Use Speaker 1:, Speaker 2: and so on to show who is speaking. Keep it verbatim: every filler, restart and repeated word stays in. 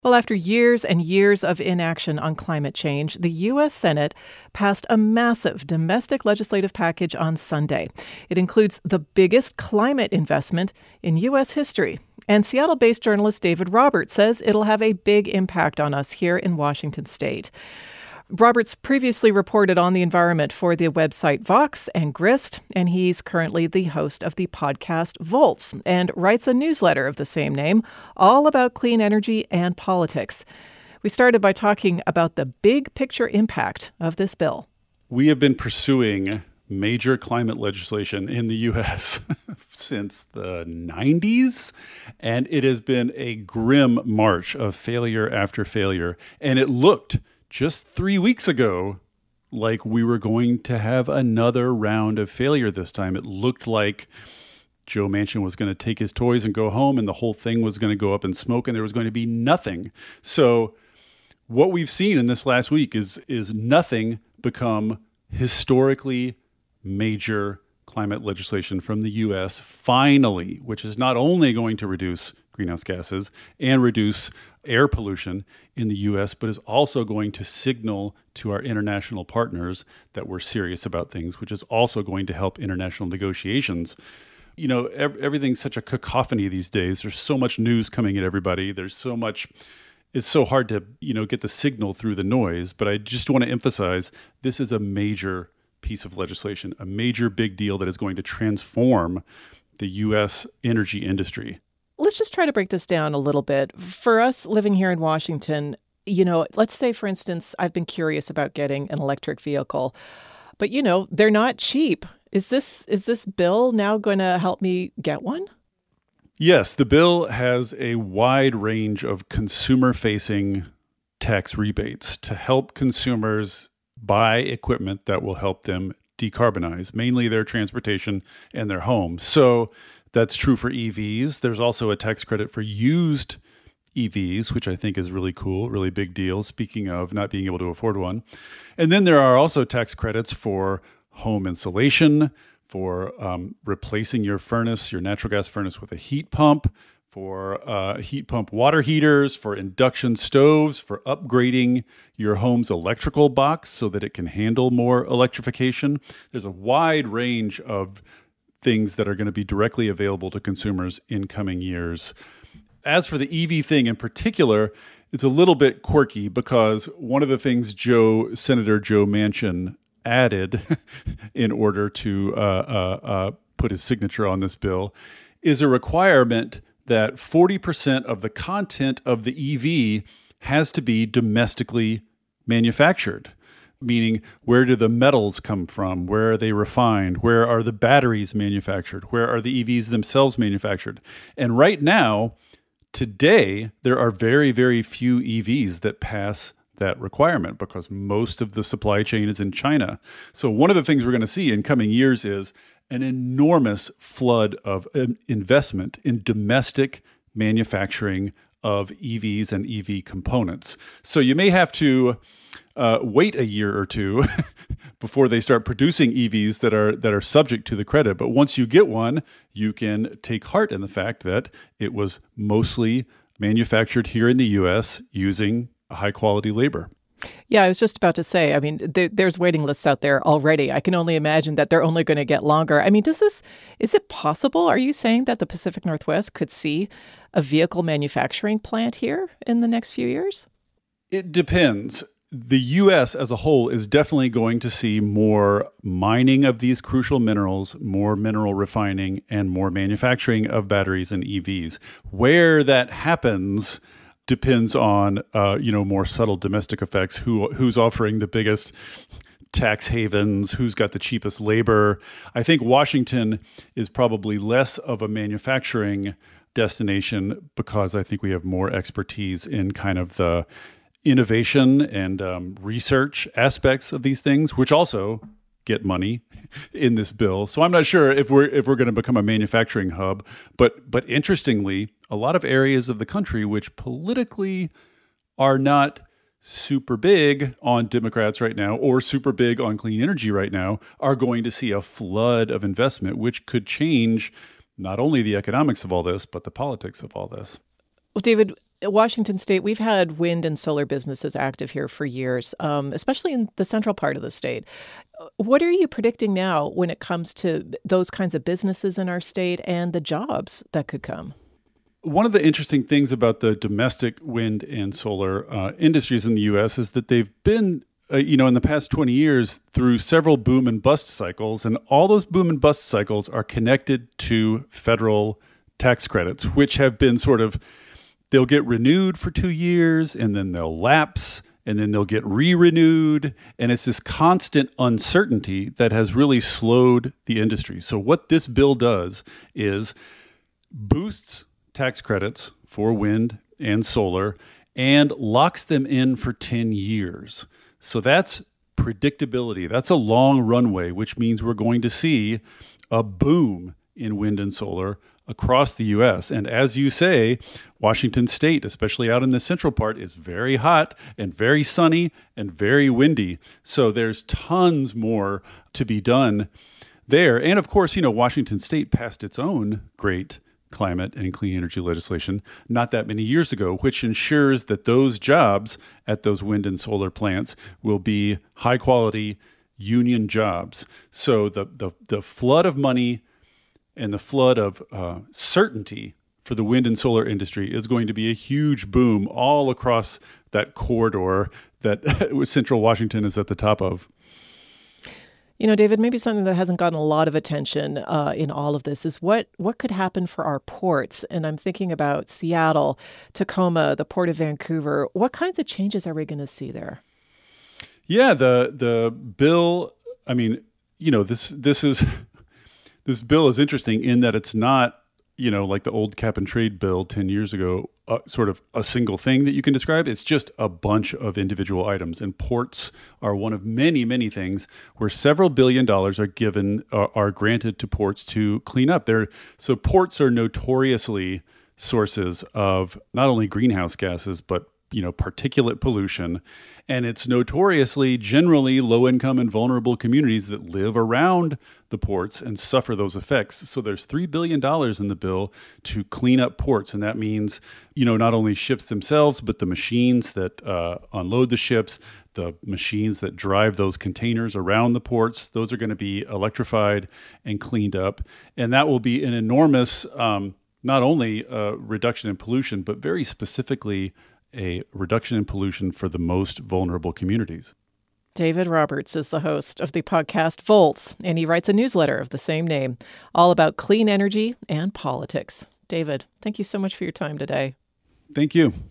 Speaker 1: Well, after years and years of inaction on climate change, the U S. Senate passed a massive domestic legislative package on Sunday. It includes the biggest climate investment in U S history. And Seattle-based journalist David Roberts says it'll have a big impact on us here in Washington state. Roberts previously reported on the environment for the website Vox and Grist, and he's currently the host of the podcast Volts and writes a newsletter of the same name, all about clean energy and politics. We started by talking about the big picture impact of this bill.
Speaker 2: We have been pursuing major climate legislation in the U S since the nineties, and it has been a grim march of failure after failure, and it looked just three weeks ago like we were going to have another round of failure this time. It looked like Joe Manchin was going to take his toys and go home, and the whole thing was going to go up in smoke, and there was going to be nothing. So what we've seen in this last week is is nothing become historically major climate legislation from the U S finally, which is not only going to reduce greenhouse gases and reduce air pollution in the U S, but is also going to signal to our international partners that we're serious about things, which is also going to help international negotiations. You know, ev- everything's such a cacophony these days. There's so much news coming at everybody. There's so much, it's so hard to, you know, get the signal through the noise. But I just want to emphasize this is a major piece of legislation, a major big deal that is going to transform the U S energy industry.
Speaker 1: Let's just try to break this down a little bit. For us living here in Washington, you know, let's say, for instance, I've been curious about getting an electric vehicle, but, you know, they're not cheap. Is this is this bill now going to help me get one?
Speaker 2: Yes, the bill has a wide range of consumer-facing tax rebates to help consumers buy equipment that will help them decarbonize, mainly their transportation and their homes. So that's true for E Vs. There's also a tax credit for used E Vs, which I think is really cool, really big deal, speaking of not being able to afford one. And then there are also tax credits for home insulation, for um, replacing your furnace, your natural gas furnace with a heat pump, for uh, heat pump water heaters, for induction stoves, for upgrading your home's electrical box so that it can handle more electrification. There's a wide range of things that are going to be directly available to consumers in coming years. As for the E V thing in particular, it's a little bit quirky because one of the things Joe, Senator Joe Manchin added in order to uh, uh, uh, put his signature on this bill is a requirement that forty percent of the content of the E V has to be domestically manufactured. Meaning, where do the metals come from? Where are they refined? Where are the batteries manufactured? Where are the E Vs themselves manufactured? And right now, today, there are very, very few E Vs that pass that requirement because most of the supply chain is in China. So one of the things we're going to see in coming years is an enormous flood of investment in domestic manufacturing of E Vs and E V components. So you may have to uh, wait a year or two before they start producing E Vs that are that are subject to the credit. But once you get one, you can take heart in the fact that it was mostly manufactured here in the U S using high quality labor.
Speaker 1: Yeah, I was just about to say, I mean, there, there's waiting lists out there already. I can only imagine that they're only going to get longer. I mean, does this, is it possible? Are you saying that the Pacific Northwest could see a vehicle manufacturing plant here in the next few years?
Speaker 2: It depends. The U S as a whole is definitely going to see more mining of these crucial minerals, more mineral refining, and more manufacturing of batteries and E Vs. Where that happens depends on, uh, you know, more subtle domestic effects. Who who's offering the biggest tax havens? Who's got the cheapest labor? I think Washington is probably less of a manufacturing destination because I think we have more expertise in kind of the innovation and um, research aspects of these things, which also get money in this bill. So I'm not sure if we're if we're going to become a manufacturing hub, but but interestingly, a lot of areas of the country which politically are not super big on Democrats right now or super big on clean energy right now are going to see a flood of investment, which could change not only the economics of all this, but the politics of all this.
Speaker 1: Well, David, Washington State, we've had wind and solar businesses active here for years, um, especially in the central part of the state. What are you predicting now when it comes to those kinds of businesses in our state and the jobs that could come?
Speaker 2: One of the interesting things about the domestic wind and solar uh, industries in the U S is that they've been, uh, you know, in the past twenty years through several boom and bust cycles, and all those boom and bust cycles are connected to federal tax credits, which have been sort of, they'll get renewed for two years and then they'll lapse and then they'll get re-renewed. And it's this constant uncertainty that has really slowed the industry. So what this bill does is boosts tax credits for wind and solar and locks them in for ten years. So that's predictability. That's a long runway, which means we're going to see a boom in wind and solar across the U S. And as you say, Washington State, especially out in the central part, is very hot and very sunny and very windy. So there's tons more to be done there. And of course, you know, Washington State passed its own great climate and clean energy legislation not that many years ago, which ensures that those jobs at those wind and solar plants will be high quality union jobs. So the the, the flood of money and the flood of uh, certainty for the wind and solar industry is going to be a huge boom all across that corridor that Central Washington is at the top of.
Speaker 1: You know, David, maybe something that hasn't gotten a lot of attention uh, in all of this is what what could happen for our ports. And I'm thinking about Seattle, Tacoma, the Port of Vancouver. What kinds of changes are we going to see there?
Speaker 2: Yeah, the the bill, I mean, you know, this this is this bill is interesting in that it's not, you know, like the old cap and trade bill ten years ago, uh, sort of a single thing that you can describe. It's just a bunch of individual items. And ports are one of many, many things where several billion dollars are given, uh, are granted to ports to clean up. They're, so ports are notoriously sources of not only greenhouse gases, but you know, particulate pollution. And it's notoriously generally low-income and vulnerable communities that live around the ports and suffer those effects. So there's three billion dollars in the bill to clean up ports. And that means, you know, not only ships themselves, but the machines that uh, unload the ships, the machines that drive those containers around the ports, those are going to be electrified and cleaned up. And that will be an enormous, um, not only uh, reduction in pollution, but very specifically a reduction in pollution for the most vulnerable communities.
Speaker 1: David Roberts is the host of the podcast Volts, and he writes a newsletter of the same name, all about clean energy and politics. David, thank you so much for your time today.
Speaker 2: Thank you.